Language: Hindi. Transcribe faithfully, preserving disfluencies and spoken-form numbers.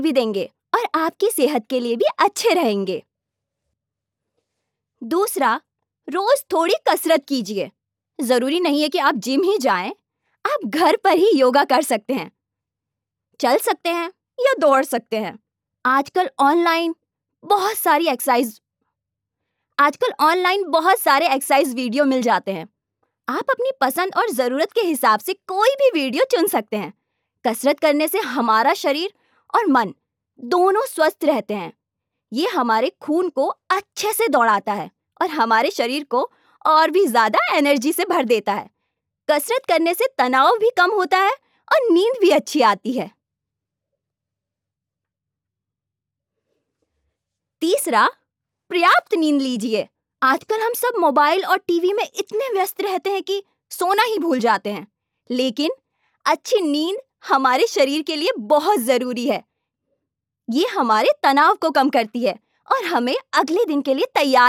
भी देंगे और आपकी सेहत के लिए भी अच्छे रहेंगे। दूसरा, रोज थोड़ी कसरत कीजिए। जरूरी नहीं है कि आप जिम ही जाएं, आप घर पर ही योगा कर सकते हैं, चल सकते हैं या दौड़ सकते हैं। आजकल ऑनलाइन बहुत सारी एक्सरसाइज आजकल ऑनलाइन बहुत सारे एक्सरसाइज वीडियो मिल जाते हैं। आप अपनी पसंद और जरूरत के हिसाब से कोई भी वीडियो चुन सकते हैं। कसरत करने से हमारा शरीर और मन दोनों स्वस्थ रहते हैं। ये हमारे खून को अच्छे से दौड़ाता है और हमारे शरीर को और भी ज्यादा एनर्जी से भर देता है। कसरत करने से तनाव भी कम होता है और नींद भी अच्छी आती है। तीसरा, पर्याप्त नींद लीजिए। आजकल हम सब मोबाइल और टीवी में इतने व्यस्त रहते हैं कि सोना ही भूल जाते हैं, लेकिन अच्छी नींद हमारे शरीर के लिए बहुत जरूरी है। ये हमारे तनाव को कम करती है और हमें अगले दिन के लिए तैयार